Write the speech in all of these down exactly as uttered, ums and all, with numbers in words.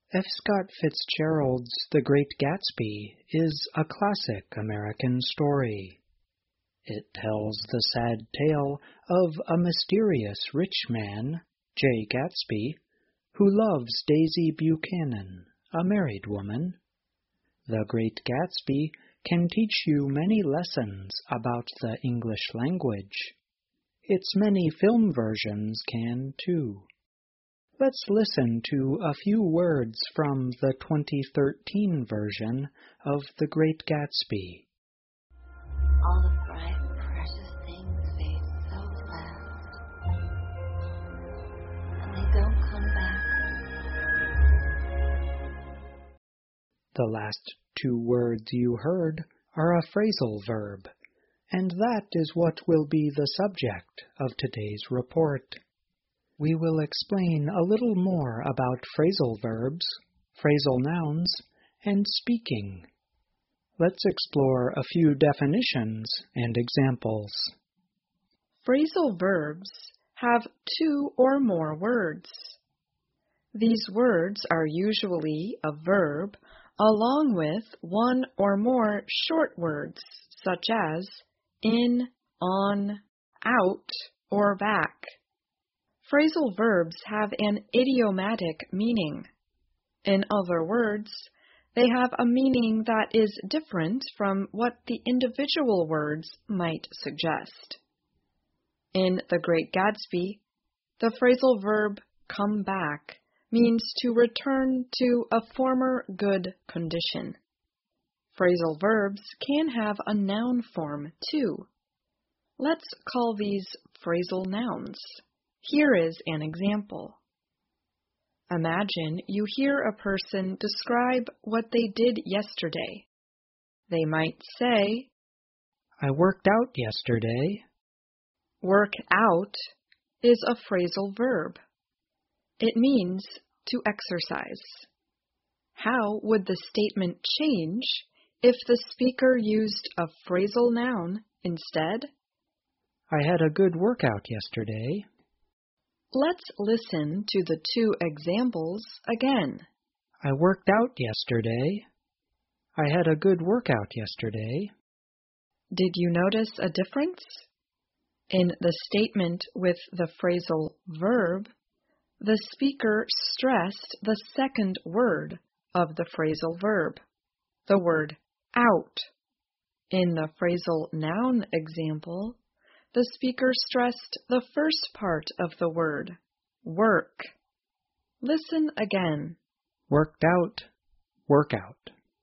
F. Scott Fitzgerald's The Great Gatsby is a classic American story. It tells the sad tale of a mysterious rich man, Jay Gatsby, who loves Daisy Buchanan, a married woman. The Great Gatsby can teach you many lessons about the English language. Its many film versions can, too. Let's listen to a few words from the twenty thirteen version of The Great Gatsby. All the bright, precious things fade so fast, and they don't come back. The last two words you heard are a phrasal verb, and that is what will be the subject of today's report. We will explain a little more about phrasal verbs, phrasal nouns, and speaking. Let's explore a few definitions and examples. Phrasal verbs have two or more words. These words are usually a verb along with one or more short words such as in, on, out, or back. Phrasal verbs have an idiomatic meaning. In other words, they have a meaning that is different from what the individual words might suggest. In The Great Gatsby, the phrasal verb come back means to return to a former good condition. Phrasal verbs can have a noun form too. Let's call these phrasal nouns. Here is an example. Imagine you hear a person describe what they did yesterday. They might say, I worked out yesterday. Work out is a phrasal verb. It means to exercise. How would the statement change if the speaker used a phrasal noun instead? I had a good workout yesterday. Let's listen to the two examples again. I worked out yesterday. I had a good workout yesterday. Did you notice a difference? In the statement with the phrasal verb, the speaker stressed the second word of the phrasal verb, the word out. In the phrasal noun example, the speaker stressed the first part of the word, work. Listen again. Worked out, workout.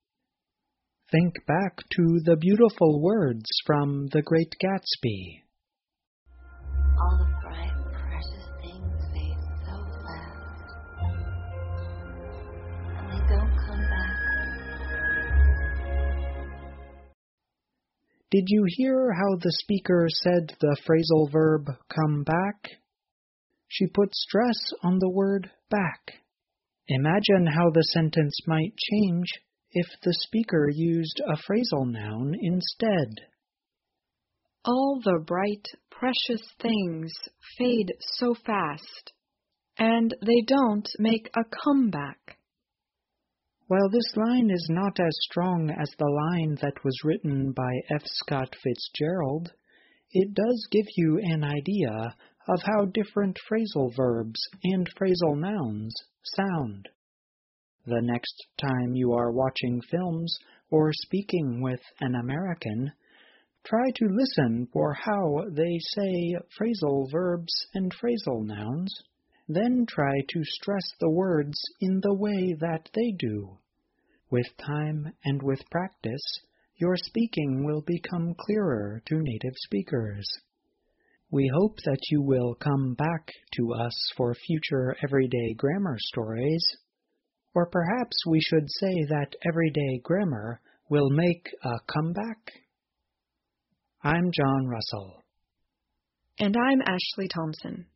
Think back to the beautiful words from The Great Gatsby. All the bright, precious things fade so fast, and they don't come back. Did you hear how the speaker said the phrasal verb come back? She put stress on the word back. Imagine how the sentence might change if the speaker used a phrasal noun instead. All the bright, precious things fade so fast, and they don't make a comeback. While this line is not as strong as the line that was written by F. Scott Fitzgerald, it does give you an idea of how different phrasal verbs and phrasal nouns sound. The next time you are watching films or speaking with an American, try to listen for how they say phrasal verbs and phrasal nouns. Then try to stress the words in the way that they do. With time and with practice, your speaking will become clearer to native speakers. We hope that you will come back to us for future everyday grammar stories, or perhaps we should say that everyday grammar will make a comeback. I'm John Russell. And I'm Ashley Thompson.